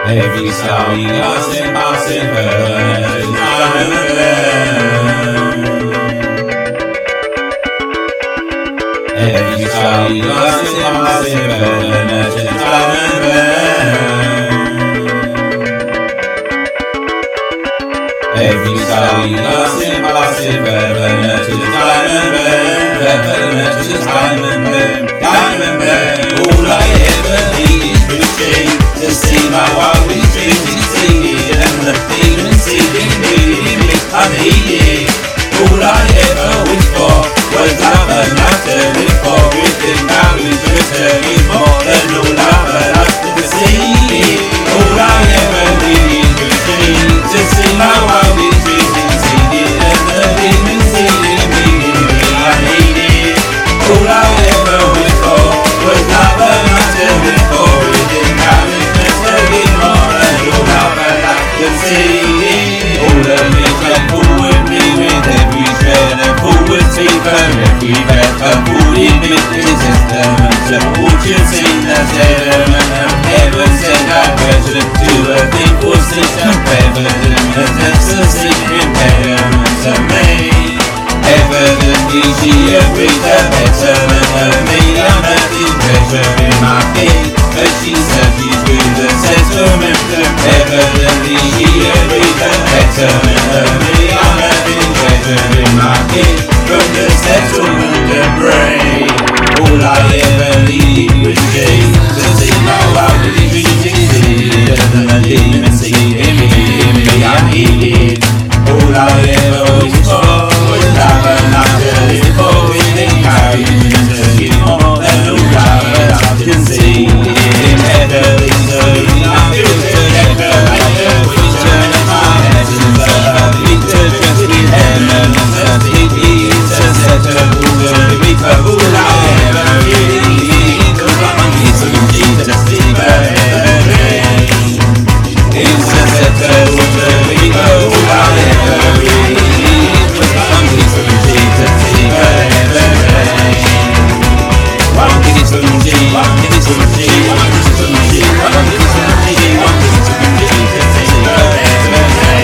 Every soul you lost in passing birds, time and burn. Every soul you lost in passing birds, time and burn. Every soul you lost in passing birds, time and burn. Time and burn, time and burn. All I ever need is pushing to see my wildest dreams exceeded, and the demons seeking me unheeded. All I ever wished for was love enough to live for. Everything now is returning more than all I've loved to see. All I ever need is pushing to see my wildest dreams exceeded, and the demons seeking me unheeded. All I ever wished for was love enough to live for. Everything now is returning more than all I've loved to see. All of me come forward me with every shred of forward fever, every breath of wounded victims, testaments of fortune seen the sediment of heaven sent aggression to a thankful system, prevalent as necessary impediments of me. Evidently she agrees the betterment of me. I'm at the treasure in my feet, but she searches through the settlement. Evidently she agrees the betterment of me. I'm at the treasure in my feet, from the settlement of brain. All I ever need was change to see my wildest dreams exceeded, and the demons seeking me unheeded. All I ever wished for was love enough to live for. Within encouragement to give more than all love can see. In heavenly serving, I'm filtered declaration, which turn my essence of featured just in heaven. And sticky interceptable to be for all I ever really need. Cause I'm kissing Jesus, deeper heavenly. Interceptable to be for all I ever really need. Cause I'm kissing Jesus, deeper heavenly. One kiss from G, one kiss from G, one kiss from G, one kiss from G, one kiss from Jesus, deeper heavenly.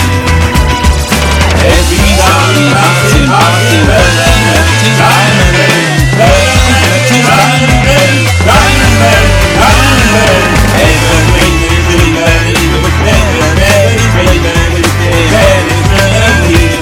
Every time you passing, passing, burning, time and burn, time and burn, time and burn, time and burn. Ever breathing, really burning, but never, never breathing, never burning,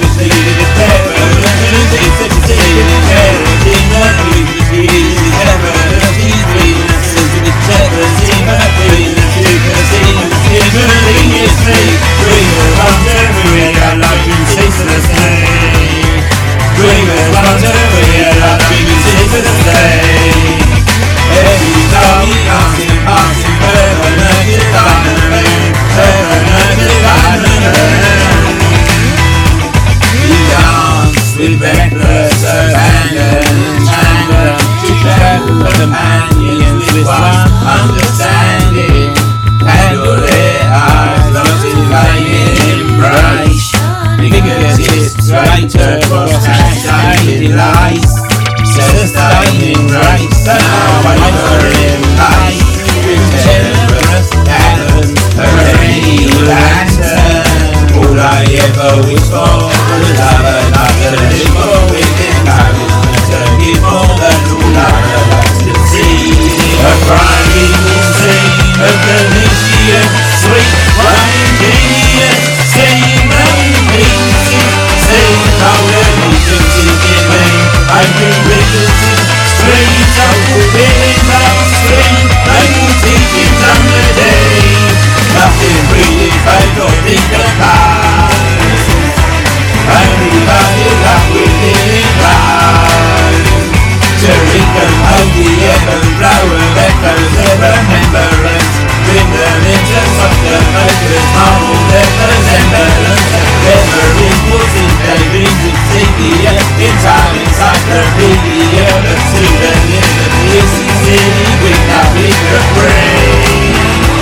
with reckless abandon and anger, to travel with companions with one understanding. Candle lit eyes, lost in vain embrace. Fingertips straight across hashtag lies. Sustaining grace, and now I wonder in life. With generous talent, a perennial lantern. All I ever wish for was love enough to live for. Within encouragement to give more than all I love to see. A primeval scene of delicious, sweet, wine genius. Sing and pieces, sing how allegiance is giving. I've been revisiting streets of fulfilling love stream. Local teachings on the day. Nothing breathing, faith or think about. Only body love within life. To recompose the ebb and flow of echoes of remembrance. Bring them into softer motions, marvel their resemblance. Memories forcing their dreams insignia. In time encyclopedia of souvenirs of the city with nothing to bring.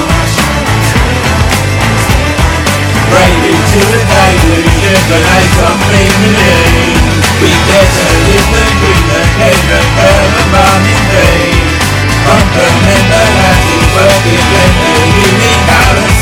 Prelude to a delusion, but I comprehend. We dare to live the dream that came of her and run in vain. Comprehend the lands of working when the unique balance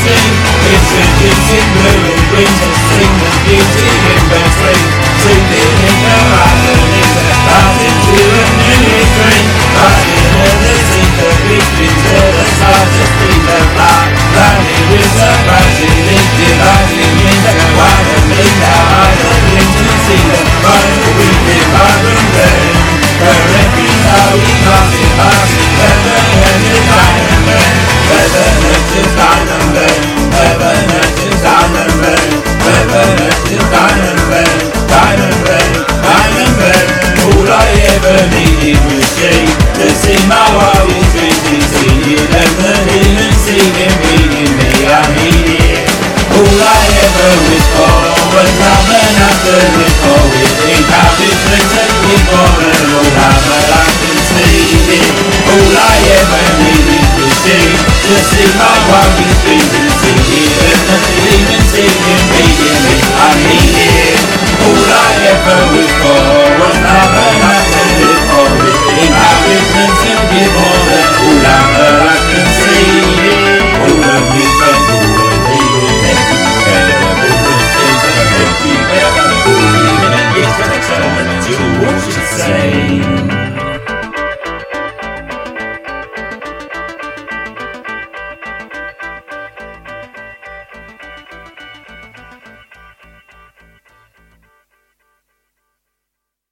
to see my wildest dreams exceeded. Let the demons singing, reading me, I need it. All I ever wished for was love and after live for. We think how different and people and all how but I can see it. All I ever needed was to see my wildest dreams exceeded. Let the demons singing, reading me, I need it.